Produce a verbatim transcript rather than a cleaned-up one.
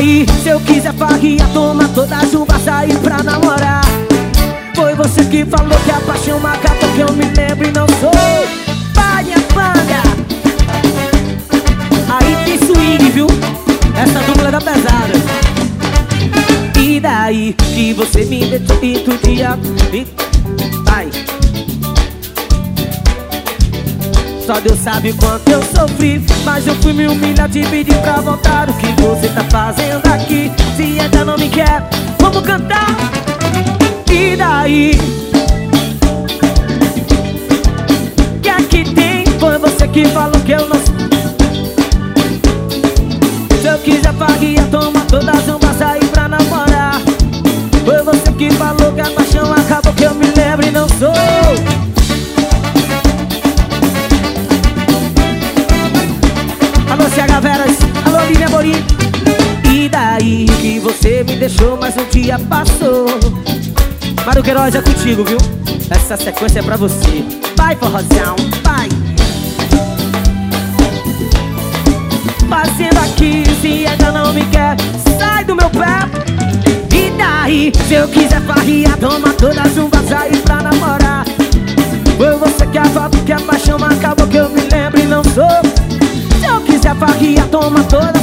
daí, se eu quiser farria, toma toda a chuva, sair pra namorar. Foi você que falou que a paixão acaba, que eu me lembro e não sou. Vai, minha banda. Aí tem swing, viu? Essa dupla é da pesada. E daí, que você me deixou e tu dia e... Vai. Só Deus sabe quanto eu sofri, mas eu fui me humilhar, te pedir pra voltar. O que você tá fazendo aqui? Se ainda não me quer, vamos cantar. E daí? Que aqui tem? Foi você que falou que eu não... Se eu quiser farria, toma todas uma, sair pra namorar. Foi você que falou que a paixão acabou, que eu me lembro e não sou. Alô, C H Veras, alô, Lívia Amorim. E daí que você me deixou, mas um dia passou. Mário Queiroz é contigo, viu? Essa sequência é pra você. Vai, forrozão, vai. Fazendo aqui, se ainda não me quer, sai do meu pé. E daí, se eu quiser farria, toma todas um, sair pra namorar. Foi você que a foto, que a paixão acabou, que eu me lembro e não sou. Se eu quiser farria, toma todas